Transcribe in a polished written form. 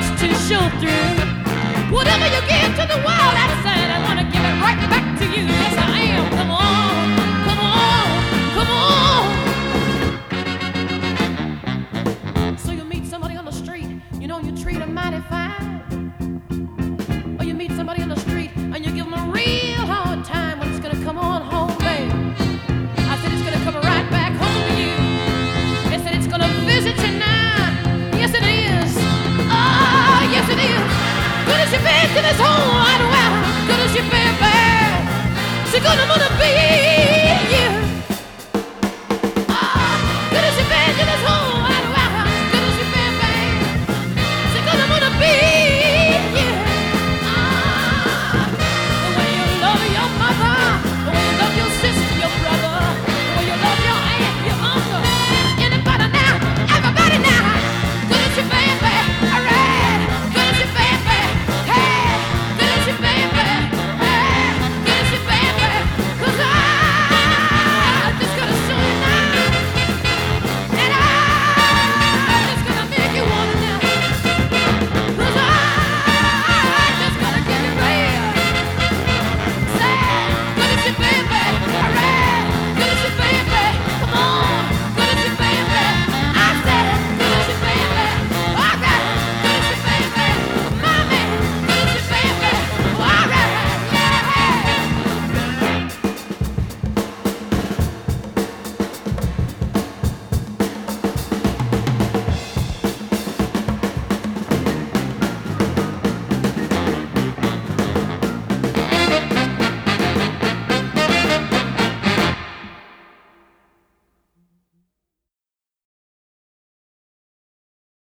to show through. Whatever you give to the world outside, I want to give it right back to you. Yes, I am. Come on, come on, come on. So you meet somebody on the street, you know you treat them mighty fine. Or you meet somebody on the street and you give them a real hard time. When it's gonna come on home, babe, I said it's gonna come right back home to you. They said it's gonna visit you now. Yes, it is. Oh, yes, it is. Good as you been to this whole wide world. Good as you been, babe. She's gonna be